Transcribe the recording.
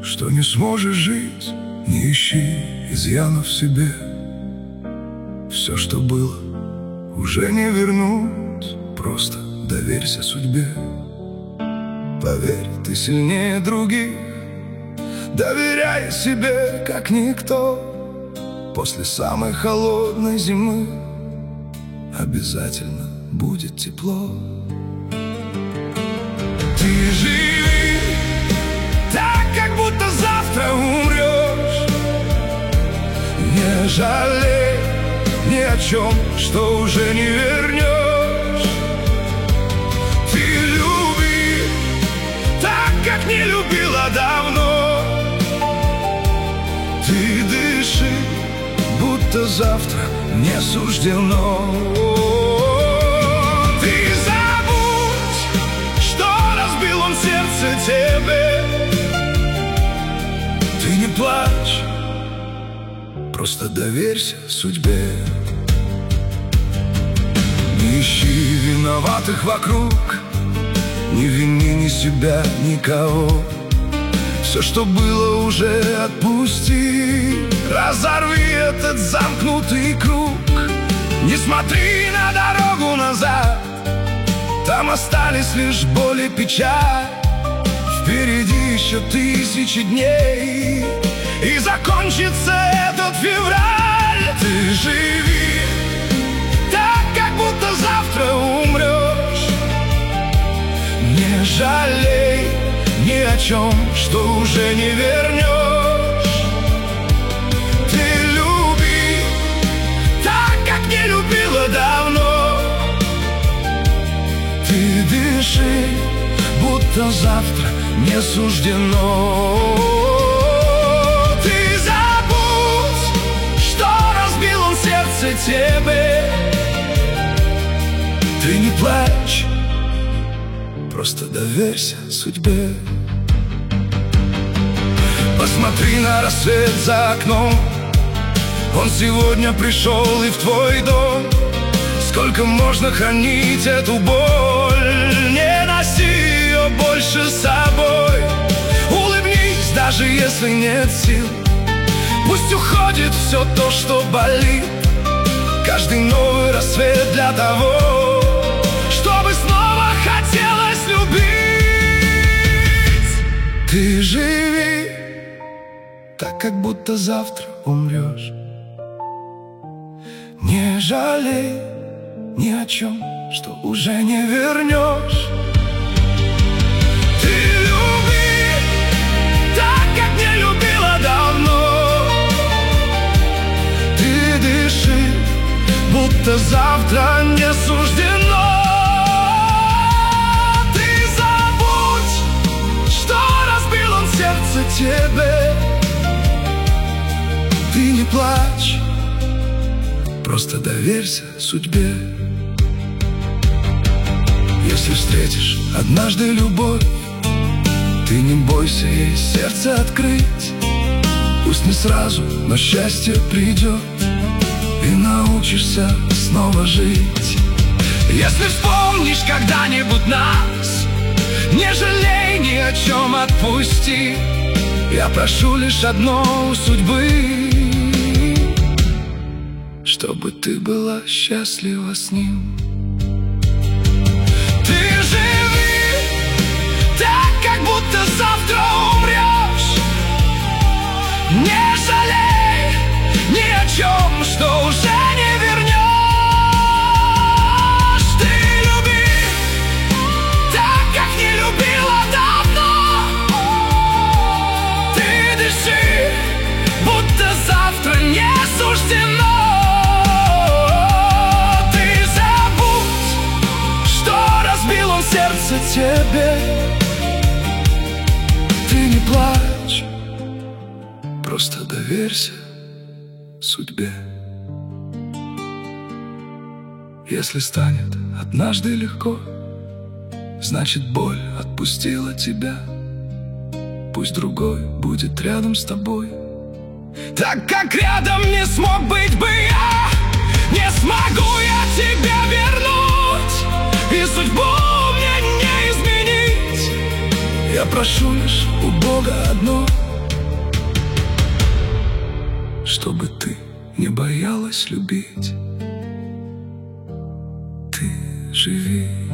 что не сможешь жить. Не ищи изъянов в себе. Все, что было, уже не вернуть. Просто доверься судьбе. Поверь, ты сильнее других. Доверяй себе, как никто. После самой холодной зимы обязательно будет тепло. Ты живи так, как будто завтра умрешь. Не жалей ни о чем, что уже не вернешь. Ты люби так, как не любила давно. Ты дыши, будто завтра не суждено. Ты забудь, что разбил он сердце тебе. Ты не плачь, просто доверься судьбе. Не ищи виноватых вокруг. Не вини ни себя, никого. Все, что было, уже отпусти. Разорви этот замкнутый круг. Не смотри на дорогу назад. Там остались лишь боль и печаль. Впереди еще 1000 дней, и закончится этот февраль. Ты живи так, как будто завтра умрешь. Не жалей ни о чем, что уже не вернешь. Ты люби так, как не любила давно. Ты дыши, будто завтра не суждено. Ты забудь, что разбил он сердце тебе. Ты не плачь, просто доверься судьбе. Посмотри на рассвет за окном. Он сегодня пришел и в твой дом. Сколько можно хранить эту боль? Не носи ее больше с собой. Улыбнись, даже если нет сил. Пусть уходит все то, что болит. Каждый новый рассвет для того, чтобы снова хотелось любить. Ты живи так, как будто завтра умрешь. Не жалей ни о чем, что уже не вернешь. Ты люби так, как не любила давно. Ты дыши, будто завтра не суждено. Ты забудь, что разбил он сердце тебе. Ты не плачь, просто доверься судьбе. Если встретишь однажды любовь, ты не бойся ей сердце открыть. Пусть не сразу, но счастье придет, и научишься снова жить. Если вспомнишь когда-нибудь нас, не жалей ни о чем, отпусти. Я прошу лишь одно у судьбы, чтобы ты была счастлива с ним. Ты живи так, как будто завтра умрешь. Не жалей ни о чем, что уже не вернешь. Ты люби так, как не любила давно. Ты дыши, будто завтра не суждено. Сердце тебе. Ты не плачь, просто доверься судьбе. Если станет однажды легко, значит боль отпустила тебя. Пусть другой будет рядом с тобой, так как рядом не смог быть бы я. Не смогу я тебя вернуть, и судьбу мне не изменить. Я прошу лишь у Бога одно, чтобы ты не боялась любить. Ты живи.